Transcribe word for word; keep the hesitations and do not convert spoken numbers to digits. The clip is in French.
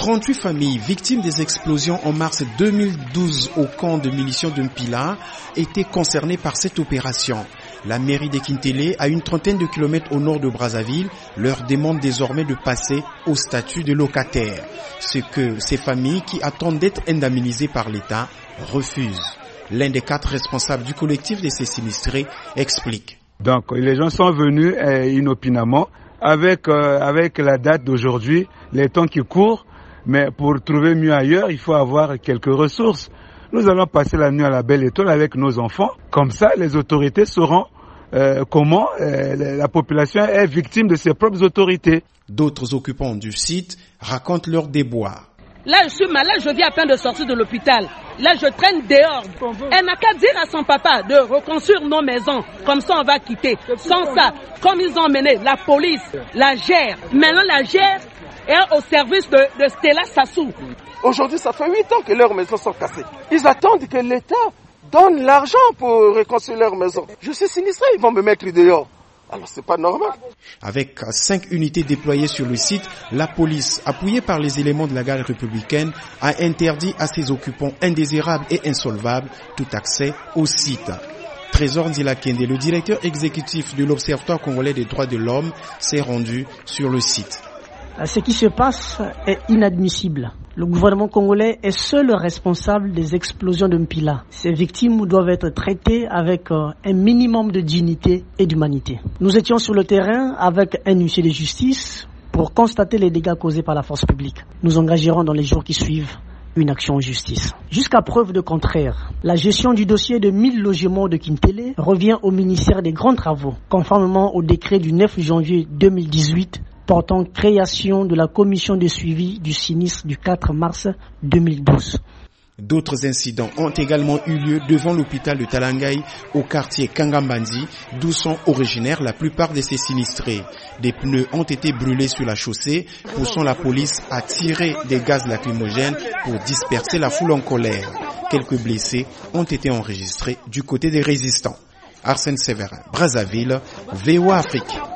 trente-huit familles victimes des explosions en mars deux mille douze au camp de munitions de Mpila étaient concernées par cette opération. La mairie de Kintélé, à une trentaine de kilomètres au nord de Brazzaville, leur demande désormais de passer au statut de locataire, ce que ces familles qui attendent d'être indemnisées par l'État refusent. L'un des quatre responsables du collectif de ces sinistrés explique. Donc les gens sont venus euh, inopinément avec, euh, avec la date d'aujourd'hui, les temps qui courent, mais pour trouver mieux ailleurs, il faut avoir quelques ressources. Nous allons passer la nuit à la Belle Étoile avec nos enfants. Comme ça, les autorités sauront euh, comment euh, la population est victime de ses propres autorités. D'autres occupants du site racontent leurs déboires. Là, je suis malade, je viens à peine de sortir de l'hôpital. Là, je traîne dehors. Elle n'a qu'à dire à son papa de reconstruire nos maisons. Comme ça, on va quitter. Sans ça, comme ils ont mené la police, la gère. Maintenant, la gère est au service de, de Stella Sassou. Aujourd'hui, ça fait huit ans que leurs maisons sont cassées. Ils attendent que l'État donne l'argent pour reconstruire leurs maisons. Je suis sinistré, ils vont me mettre dehors. Alors c'est pas normal. Avec cinq unités déployées sur le site, la police, appuyée par les éléments de la garde républicaine, a interdit à ses occupants indésirables et insolvables tout accès au site. Trésor Ndilakende, le directeur exécutif de l'Observatoire congolais des droits de l'homme, s'est rendu sur le site. Ce qui se passe est inadmissible. Le gouvernement congolais est seul responsable des explosions de Mpila. Ces victimes doivent être traitées avec un minimum de dignité et d'humanité. Nous étions sur le terrain avec un huissier de justice pour constater les dégâts causés par la force publique. Nous engagerons dans les jours qui suivent une action en justice. Jusqu'à preuve de contraire, la gestion du dossier de mille logements de Kintélé revient au ministère des Grands Travaux, conformément au décret du neuf janvier deux mille dix-huit portant création de la commission de suivi du sinistre du quatre mars deux mille douze. D'autres incidents ont également eu lieu devant l'hôpital de Talangaï au quartier Kangambandi, d'où sont originaires la plupart de ces sinistrés. Des pneus ont été brûlés sur la chaussée, poussant la police à tirer des gaz lacrymogènes pour disperser la foule en colère. Quelques blessés ont été enregistrés du côté des résistants. Arsène Séverin, Brazzaville, V O A Afrique.